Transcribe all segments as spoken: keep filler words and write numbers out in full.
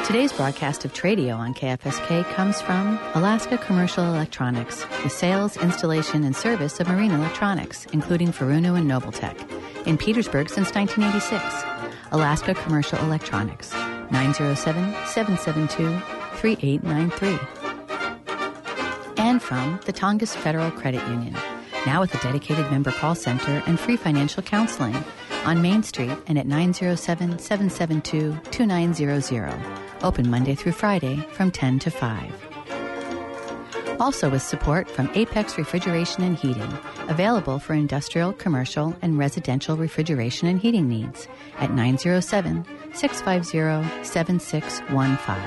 Today's broadcast of Tradio on K F S K comes from Alaska Commercial Electronics, the sales, installation, and service of marine electronics, including Furuno and Noveltech. In Petersburg since nineteen eighty-six. Alaska Commercial Electronics, nine oh seven, seven seven two, three eight nine three. And from the Tongass Federal Credit Union, now with a dedicated member call center and free financial counseling on Main Street and at nine oh seven, seven seven two, two nine zero zero. Open Monday through Friday from ten to five. Also with support from Apex Refrigeration and Heating, available for industrial, commercial, and residential refrigeration and heating needs at nine oh seven, six five zero, seven six one five.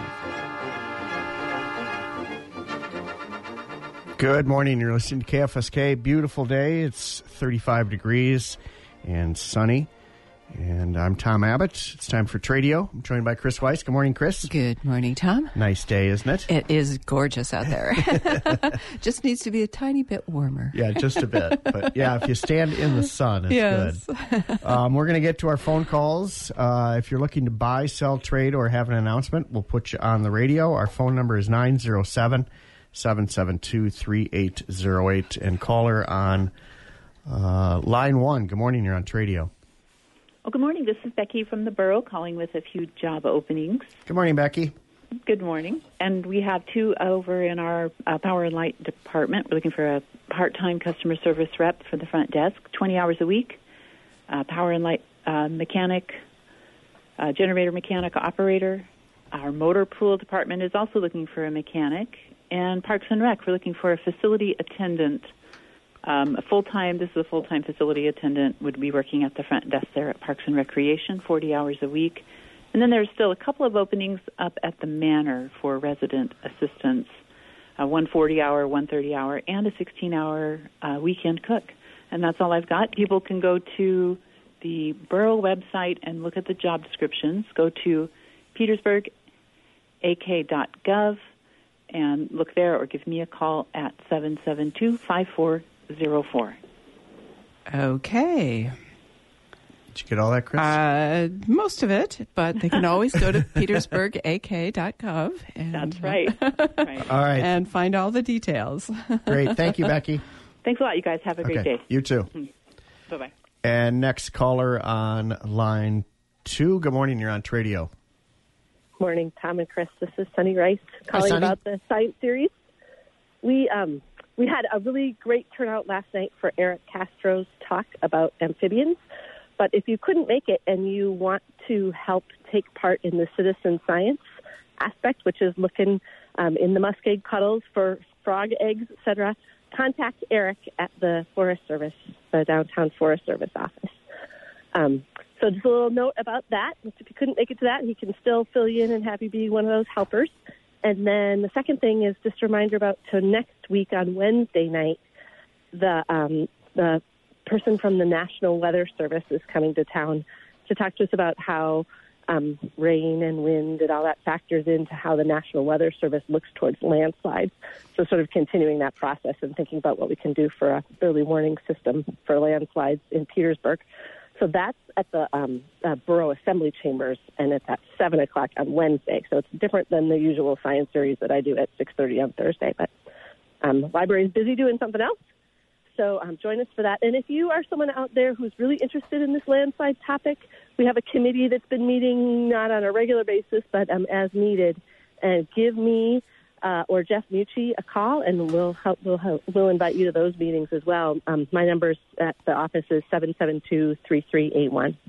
Good morning. You're listening to K F S K. Beautiful day. It's thirty-five degrees and sunny. And I'm Tom Abbott. It's time for Tradio. I'm joined by Chris Weiss. Good morning, Chris. Good morning, Tom. Nice day, isn't it? It is gorgeous out there. Just needs to be a tiny bit warmer. Yeah, just a bit. But yeah, if you stand in the sun, it's yes. good. Um, we're going to get to our phone calls. Uh, if you're looking to buy, sell, trade, or have an announcement, we'll put you on the radio. Our phone number is nine oh seven, seven seven two, three eight zero eight. And caller on uh, line one. Good morning. You're on Tradio. Well, good morning. This is Becky from the Borough calling with a few job openings. Good morning, Becky. Good morning. And we have two over in our uh, Power and Light department. We're looking for a part-time customer service rep for the front desk, twenty hours a week, uh, Power and Light uh, mechanic, uh, generator mechanic operator. Our motor pool department is also looking for a mechanic. And Parks and Rec, we're looking for a facility attendant. Um, a full-time, this is a full-time facility attendant, would be working at the front desk there at Parks and Recreation, forty hours a week. And then there's still a couple of openings up at the Manor for resident assistants, uh, one forty-hour, one thirty-hour, and a sixteen-hour uh, weekend cook. And that's all I've got. People can go to the Borough website and look at the job descriptions. Go to petersburg a k dot gov and look there, or give me a call at seven seven two, five four zero four. Okay. Did you get all that, Chris? Uh, most of it, but they can always go to petersburg a k dot gov. And, That's right. That's right. All right. And find all the details. Great. Thank you, Becky. Thanks a lot, you guys. Have a great okay. day. You too. Mm-hmm. Bye-bye. And next caller on line two. Good morning. You're on Tradio. Morning, Tom and Chris. This is Sunny Rice calling Hi, about the science series. We um we had a really great turnout last night for Eric Castro's talk about amphibians. But if you couldn't make it and you want to help take part in the citizen science aspect, which is looking um, in the muskeg puddles for frog eggs, et cetera, contact Eric at the Forest Service, the downtown Forest Service office. Um, so just a little note about that. If you couldn't make it to that, he can still fill you in and have you be one of those helpers. And then the second thing is just a reminder about to next week on Wednesday night, the um, the person from the National Weather Service is coming to town to talk to us about how um, rain and wind and all that factors into how the National Weather Service looks towards landslides. So sort of continuing that process and thinking about what we can do for a early warning system for landslides in Petersburg. So that's at the um, uh, Borough Assembly Chambers, and it's at seven o'clock on Wednesday. So it's different than the usual science series that I do at six thirty on Thursday. But um, the library is busy doing something else. So um, join us for that. And if you are someone out there who's really interested in this landslide topic, we have a committee that's been meeting not on a regular basis, but um, as needed. And give me uh, or Jeff Mucci a call, and we'll help. We'll help, we'll invite you to those meetings as well. Um, my number at the office is seven seven two, three three eight one.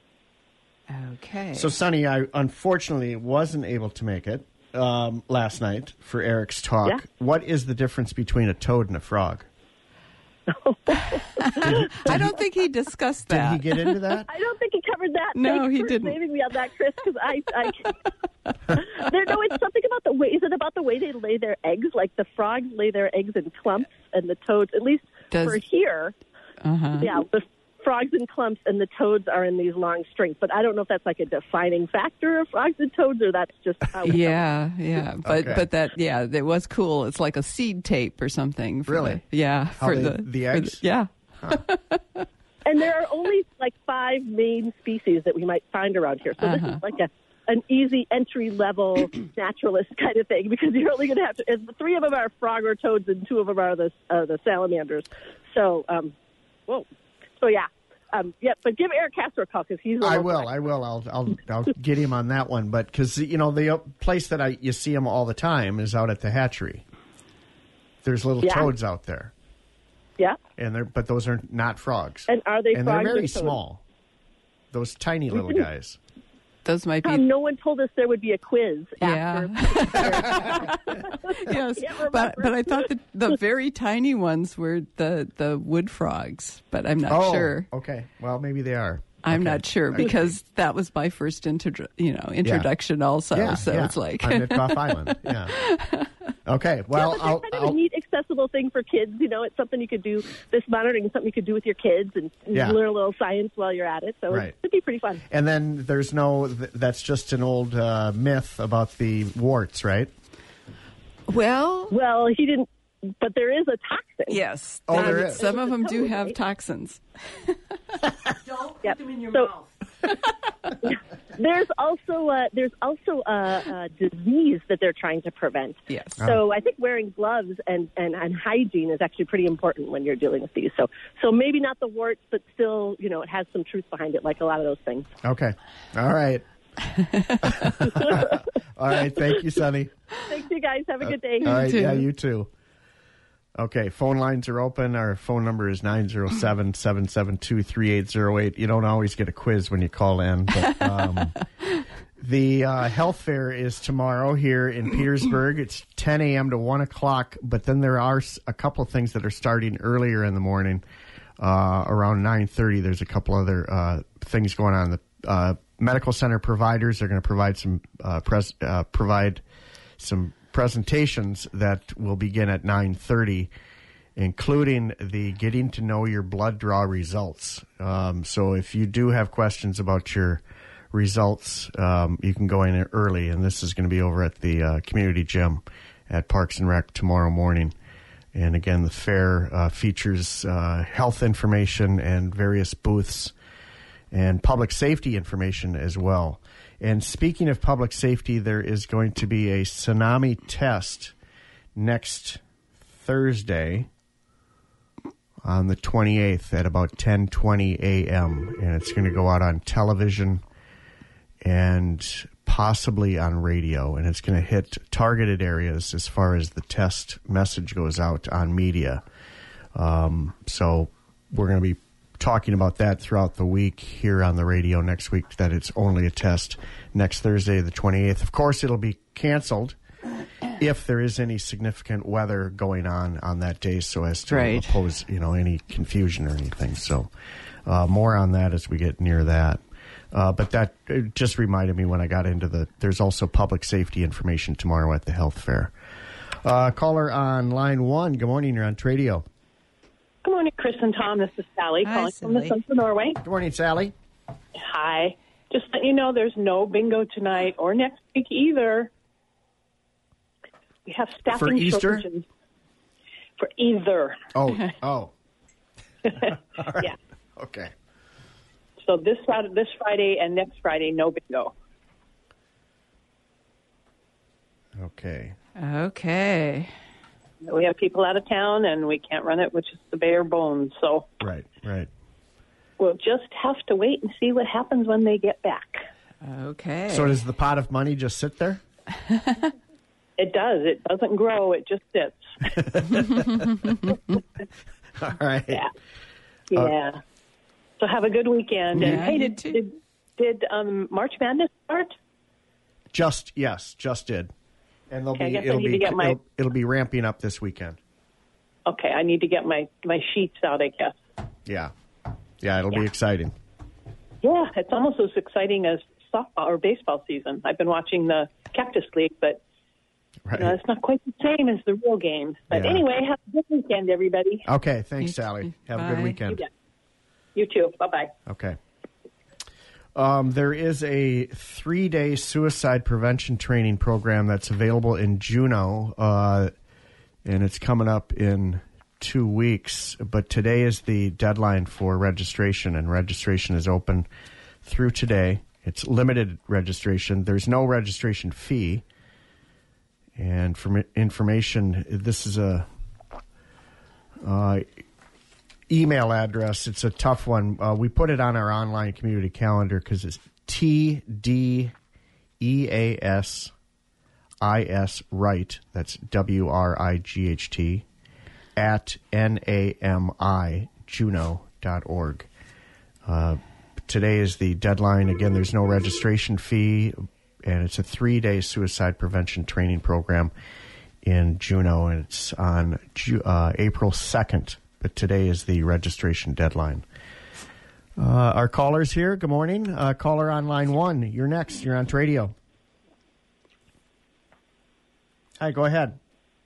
Okay. So, Sonny, I unfortunately wasn't able to make it um, last night for Eric's talk. Yeah. What is the difference between a toad and a frog? I don't think he discussed that. Did he get into that? I don't think he covered that. No, Thanks he for didn't. saving me on that, Chris, because I, I there, no, it's something about the way. Is it about the way they lay their eggs? Like the frogs lay their eggs in clumps, and the toads, at least Does, for here, uh-huh. yeah, the frogs in clumps, and the toads are in these long strings. But I don't know if that's like a defining factor of frogs and toads, or that's just how. We yeah, yeah, but okay. but that yeah, it was cool. It's like a seed tape or something. For Really? The, yeah, How for they, the the for eggs. The, yeah. Huh. And there are only like five main species that we might find around here. So Uh-huh. this is like a an easy entry level naturalist kind of thing, because you're only going to have to. Three of them are frog or toads, and two of them are the uh, the salamanders. So, um, whoa. So yeah, um, yeah. But give Eric Castro a call because he's. I will. I will. I'll. I'll. I'll get him on that one. But because you know the place that I you see him all the time is out at the hatchery. There's little yeah. toads out there. Yeah. And they're but those are not frogs. And are they? And frogs they're very or toads? small. Those tiny little guys. Those might be. Um, no one told us there would be a quiz. Yeah. After. Yes, but but I thought that the very tiny ones were the the wood frogs, but I'm not oh, sure. Okay, well maybe they are. I'm okay. not sure because that was my first intro, you know, introduction yeah. also. Yeah, so yeah. it's like on Mitkoff Island. Yeah. Okay. Well, yeah, I'll, kind of I'll, a neat, accessible thing for kids. You know, it's something you could do. This monitoring is something you could do with your kids and yeah. learn a little science while you're at it. So right. it could be pretty fun. And then there's no. That's just an old uh, myth about the warts, right? well, Well, he didn't. But there is a toxin. yes. Oh, Some- there is. Some of them do Totally. have toxins. Don't Yep. put them in your So- mouth. There's also uh, there's also a, a disease that they're trying to prevent. Yes. So I think wearing gloves and, and, and hygiene is actually pretty important when you're dealing with these. So so maybe not the warts, but still, you know, it has some truth behind it, like a lot of those things. Okay. All right. All right. Thank you, Sonny. Thanks, you guys. Have a good day. All right. too. Yeah, you too. Okay, phone lines are open. Our phone number is nine zero seven, seven seven two, three eight zero eight. You don't always get a quiz when you call in. But, um, the uh, health fair is tomorrow here in Petersburg. It's ten a.m. to one o'clock, but then there are a couple of things that are starting earlier in the morning. Uh, around nine thirty, there's a couple other uh, things going on. The uh, medical center providers are going to provide some uh, pres- uh, provide some presentations that will begin at nine thirty, including the getting to know your blood draw results. Um, so if you do have questions about your results, um, you can go in early, and this is going to be over at the uh, community gym at Parks and Rec tomorrow morning. And again, the fair uh, features uh, health information and various booths and public safety information as well. And speaking of public safety, there is going to be a tsunami test next Thursday on the twenty-eighth at about ten twenty a.m. And it's going to go out on television and possibly on radio. And it's going to hit targeted areas as far as the test message goes out on media. Um, so we're going to be talking about that throughout the week here on the radio next week, that it's only a test next Thursday, the twenty-eighth. Of course, it'll be canceled if there is any significant weather going on on that day, so as to Right. oppose, you know, any confusion or anything. So uh, more on that as we get near that. Uh, but that it just reminded me when I got into the, there's also public safety information tomorrow at the health fair. Uh, caller on line one. Good morning. You're on Tradio. Good morning, Chris and Tom. This is Sally Hi, calling from the Sally. Sons of Norway. Good morning, Sally. Hi. Just let you know there's no bingo tonight or next week either. We have staffing For Easter? shortages. For either. Oh, oh. Yeah. Okay. So this Saturday, this Friday and next Friday, no bingo. Okay. Okay. We have people out of town, and we can't run it, which is the bare bones. So Right, right. we'll just have to wait and see what happens when they get back. Okay. So does the pot of money just sit there? It does. It doesn't grow. It just sits. All right. Yeah. Yeah. So have a good weekend. Yeah, and hey, you did, too. did did um, March Madness start? Just yes, just did. And they'll Okay, I be guess I it'll need be to get my- it'll, it'll be ramping up this weekend. Okay, I need to get my, my sheets out, I guess. Yeah. Yeah, it'll be Yeah. exciting. Yeah, it's almost as exciting as softball or baseball season. I've been watching the Cactus League, but Right. you know, it's not quite the same as the real games. But Yeah. anyway, have a good weekend, everybody. Okay, thanks, You Sally. too. Have a Bye. good weekend. Yeah. You too. Bye-bye. Okay. Um, there is a three-day suicide prevention training program that's available in Juneau, uh, and it's coming up in two weeks. But today is the deadline for registration, and registration is open through today. It's limited registration. There's no registration fee. And for information, this is a uh, email address. It's a tough one. Uh, we put it on our online community calendar because it's T D E A S I S Right. That's W R I G H T at N A M I Juneau dot org. Uh, today is the deadline. Again, there's no registration fee, and it's a three-day suicide prevention training program in Juneau, and it's on uh, April second. But today is the registration deadline. Uh, our caller's here. Good morning. Uh, caller on line one. You're next. You're on radio. Hi, go ahead.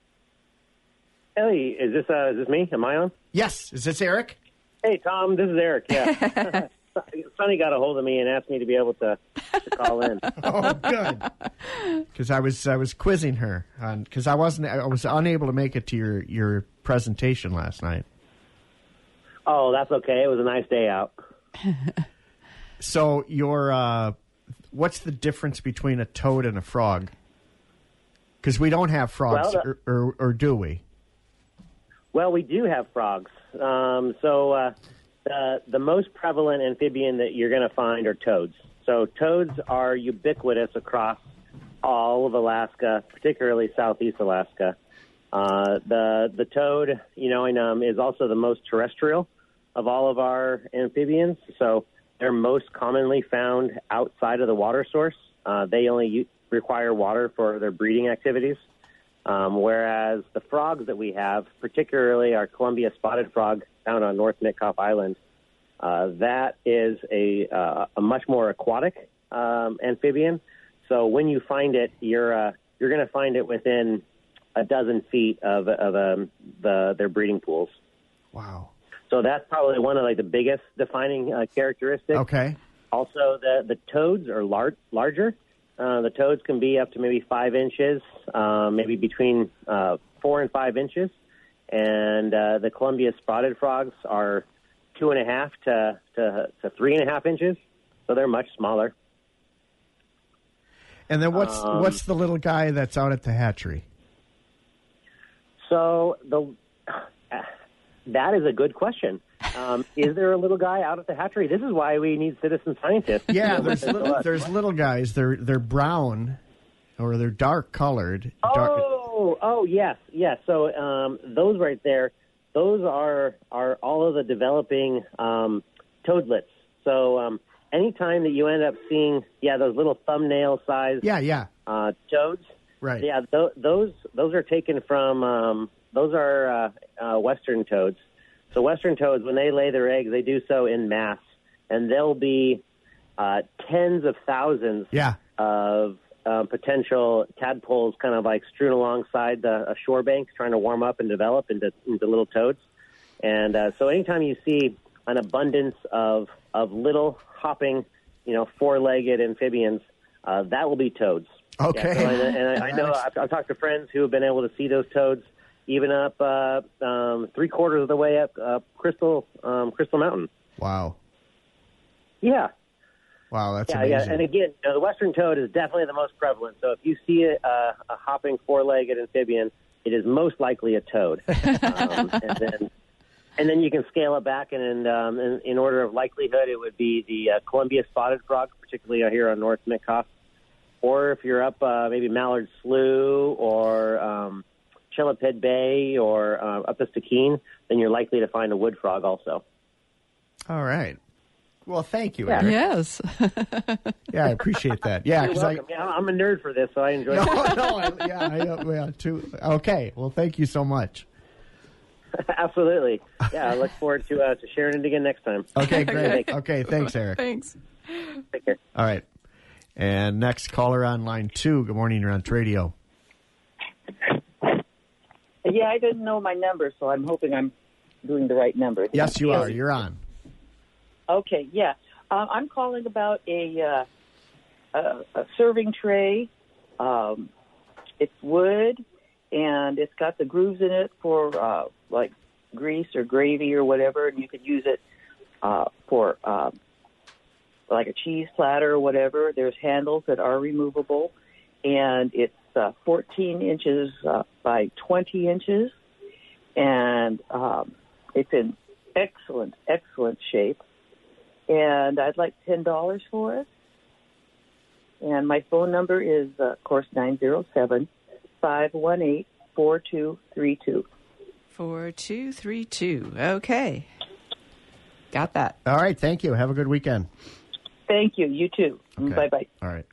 Hey, is this uh, is this me? Am I on? Yes. Is this Eric? Hey, Tom, this is Eric. Yeah. Sonny got a hold of me and asked me to be able to, to call in. Oh, good. Because I was I was quizzing her because I wasn't I was unable to make it to your, your presentation last night. Oh, that's okay. It was a nice day out. So, your uh, what's the difference between a toad and a frog? Because we don't have frogs, well, the, or, or, or do we? Well, we do have frogs. Um, so uh, the the most prevalent amphibian that you're going to find are toads. So toads are ubiquitous across all of Alaska, particularly southeast Alaska. Uh, the the toad, you know, and, um, is also the most terrestrial of all of our amphibians. So they're most commonly found outside of the water source. Uh, they only u- require water for their breeding activities. Um, whereas the frogs that we have, particularly our Columbia spotted frog found on North Mitkoff Island, uh, that is a, uh, a much more aquatic um, amphibian. So when you find it, you're uh, you're going to find it within a dozen feet of of um, the their breeding pools. Wow! So that's probably one of like the biggest defining uh, characteristics. Okay. Also, the the toads are lar- larger. Uh, the toads can be up to maybe five inches, uh, maybe between uh, four and five inches. And uh, the Columbia spotted frogs are two and a half to, to, to three and a half inches. So they're much smaller. And then what's um, what's the little guy that's out at the hatchery? So the uh, that is a good question. Um, is there a little guy out at the hatchery? This is why we need citizen scientists. Yeah, there's little, there's little guys. They're they're brown, or they're dark colored. Dark... Oh, oh yes, yes. So um, those right there, those are are all of the developing um, toadlets. So um, anytime that you end up seeing, yeah, those little thumbnail size, yeah, yeah, uh, toads, right? Yeah, th- those those are taken from um, those are uh, uh, western toads. So western toads, when they lay their eggs, they do so in mass, and there'll be uh, tens of thousands yeah. of uh, potential tadpoles kind of like strewn alongside the, a shore bank trying to warm up and develop into, into little toads. And uh, so anytime you see an abundance of, of little hopping, you know, four-legged amphibians, uh, that will be toads. Okay. Yeah, so, and, and I, I know I've, I've talked to friends who have been able to see those toads even up uh, um, three quarters of the way up uh, Crystal um, Crystal Mountain. Wow. Yeah. Wow, that's yeah, amazing. Yeah, and again, you know, the western toad is definitely the most prevalent. So if you see a, a, a hopping four-legged amphibian, it is most likely a toad. um, and then, and then you can scale it back, and in, um, in, in order of likelihood, it would be the uh, Columbia spotted frog, particularly here on North Mitkoff. Or if you're up uh, maybe Mallard Slough or um, Cheliped Bay or uh, up to Stikine, then you're likely to find a wood frog also. All right. Well, thank you, Yeah. Eric. Yes. Yeah, I appreciate that. Yeah, You're because I. welcome. Yeah, I'm a nerd for this, so I enjoy No, it. no, I, yeah, I, yeah, too. Okay, well, thank you so much. Absolutely. Yeah, I look forward to uh, to sharing it again next time. Okay, great. Okay, thanks, Eric. Thanks. Take care. All right. And next caller on line two. Good morning, you're on radio. Yeah, I didn't know my number, so I'm hoping I'm doing the right number. Yes, you are. You're on. Okay, yeah. Um, I'm calling about a, uh, a, a serving tray. Um, it's wood, and it's got the grooves in it for, uh, like, grease or gravy or whatever, and you could use it uh, for uh, like a cheese platter or whatever. There's handles that are removable, and it's uh, fourteen inches uh, by twenty inches, and um, it's in excellent, excellent shape. And I'd like ten dollars for it. And my phone number is, uh, of course, nine zero seven, five one eight, four two three two. four two three two. Okay. Got that. All right. Thank you. Have a good weekend. Thank you. You too. Okay. Bye-bye. All right.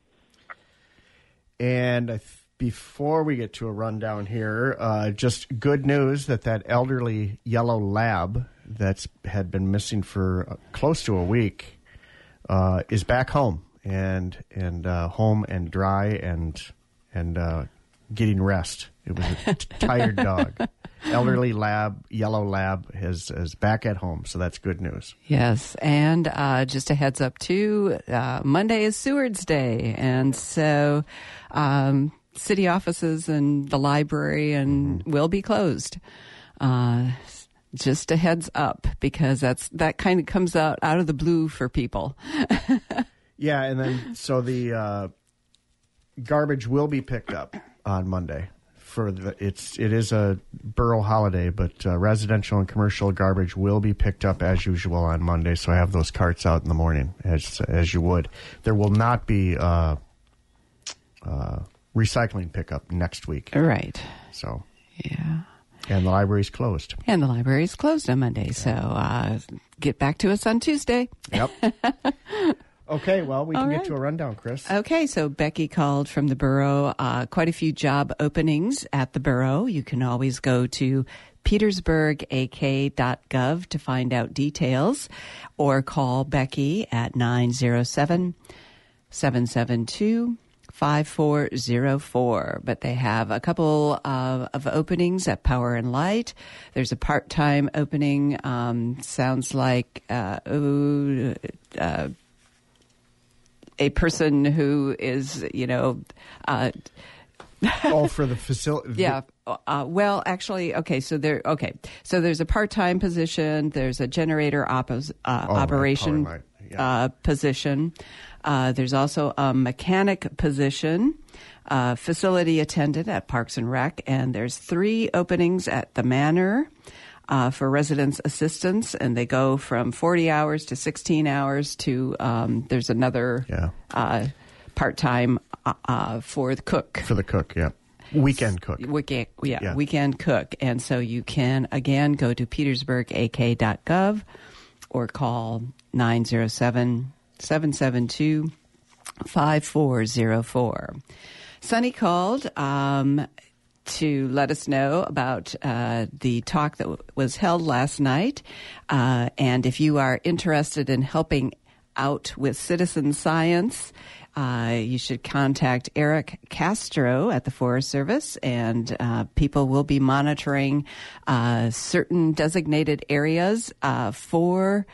And I th- before we get to a rundown here, uh, just good news that that elderly yellow lab that's had been missing for uh, close to a week uh, is back home and and uh, home and dry and and uh, getting rest. It was a t- tired dog. Elderly lab, yellow lab, is, is back at home, so that's good news. Yes, and uh, just a heads up, too, uh, Monday is Seward's Day, and so um, city offices and the library and mm-hmm. will be closed. Uh, just a heads up, because that's that kind of comes out, out of the blue for people. Yeah, and then so the uh, garbage will be picked up on Monday. For the, it's it is a borough holiday, but uh, residential and commercial garbage will be picked up as usual on Monday. So I have those carts out in the morning as as you would. There will not be uh, uh, recycling pickup next week. Right. So yeah. And the library's closed. And the library's closed on Monday. So uh, get back to us on Tuesday. Yep. Okay, well, we can right. get to a rundown, Chris. Okay, so Becky called from the borough. Uh, quite a few job openings at the borough. You can always go to petersburg a k dot gov to find out details, or call Becky at nine zero seven, seven seven two, five four zero four. But they have a couple uh, of openings at Power and Light. There's a part-time opening. Um, sounds like... Uh, ooh, uh, a person who is, you know... Uh, oh, for the facility? Yeah. Uh, well, actually, okay, so there, okay. So there's a part-time position. There's a generator oppos, uh, oh, operation right, yeah. uh, position. Uh, there's also a mechanic position, uh, facility attendant at Parks and Rec, and there's three openings at the Manor. Uh, for residence assistants, and they go from forty hours to sixteen hours to, um, there's another yeah. uh, part-time uh, uh, for the cook. For the cook, yeah. Weekend cook. Weekend, yeah, yeah, weekend cook. And so you can, again, go to petersburg a k dot gov or call nine zero seven, seven seven two, five four zero four. Sunny called um, to let us know about uh, the talk that w- was held last night. Uh, and if you are interested in helping out with citizen science, uh, you should contact Eric Castro at the Forest Service, and uh, people will be monitoring uh, certain designated areas uh, for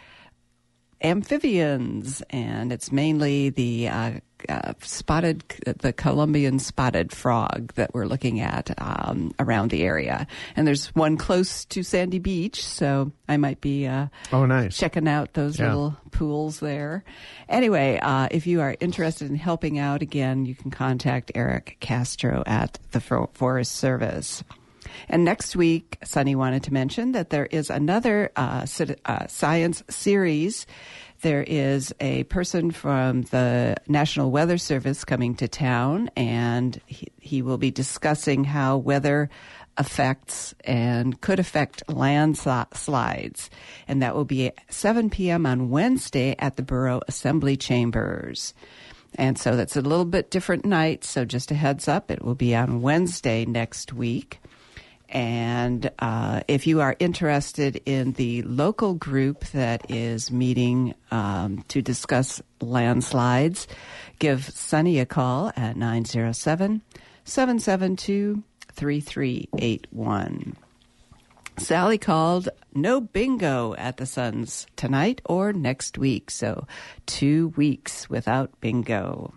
amphibians, and it's mainly the uh, uh, spotted, the Colombian spotted frog that we're looking at um, around the area. And there's one close to Sandy Beach, so I might be uh, oh, nice. checking out those yeah. little pools there. Anyway, uh, if you are interested in helping out, again, you can contact Eric Castro at the Forest Service. And next week, Sunny wanted to mention that there is another uh, uh, science series. There is a person from the National Weather Service coming to town, and he, he will be discussing how weather affects and could affect landslides. And that will be at seven p.m. on Wednesday at the Borough Assembly Chambers. And so that's a little bit different night, so just a heads up, it will be on Wednesday next week. And uh, if you are interested in the local group that is meeting um, to discuss landslides, give Sunny a call at nine zero seven, seven seven two, three three eight one. Sally called, no bingo at the Suns tonight or next week, so two weeks without bingo.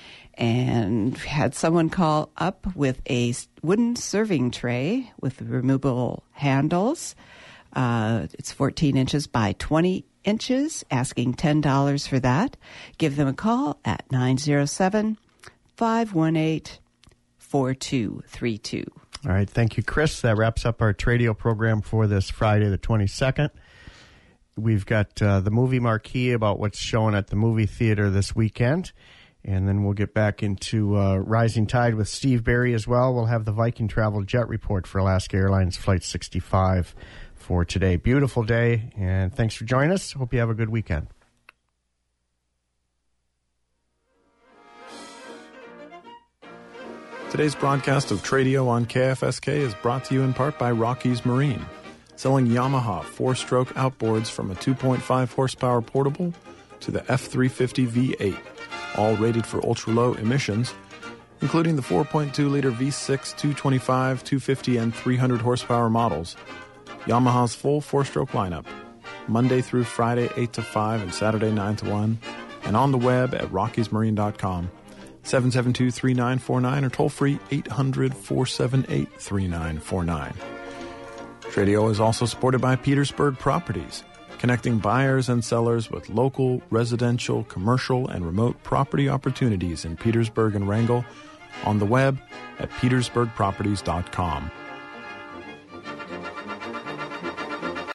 And had someone call up with a wooden serving tray with removable handles. Uh, it's fourteen inches by twenty inches, asking ten dollars for that. Give them a call at nine oh seven, five one eight, four two three two. All right. Thank you, Chris. That wraps up our Tradio program for this Friday the twenty-second. We've got uh, the movie marquee about what's showing at the movie theater this weekend. And then we'll get back into uh, Rising Tide with Steve Barry as well. We'll have the Viking Travel Jet Report for Alaska Airlines Flight sixty-five for today. Beautiful day, and thanks for joining us. Hope you have a good weekend. Today's broadcast of Tradio on K F S K is brought to you in part by Rockies Marine, selling Yamaha four-stroke outboards from a two point five horsepower portable to the F three fifty V eight, all rated for ultra-low emissions, including the four point two liter V six, two twenty-five, two fifty, and three hundred horsepower models. Yamaha's full four-stroke lineup, Monday through Friday, eight to five, and Saturday, nine to one, and on the web at rockies marine dot com, seven seven two, three nine four nine, or toll-free eight hundred, four seven eight, three nine four nine. Tradio is also supported by Petersburg Properties, connecting buyers and sellers with local, residential, commercial, and remote property opportunities in Petersburg and Wrangell, on the web at petersburg properties dot com.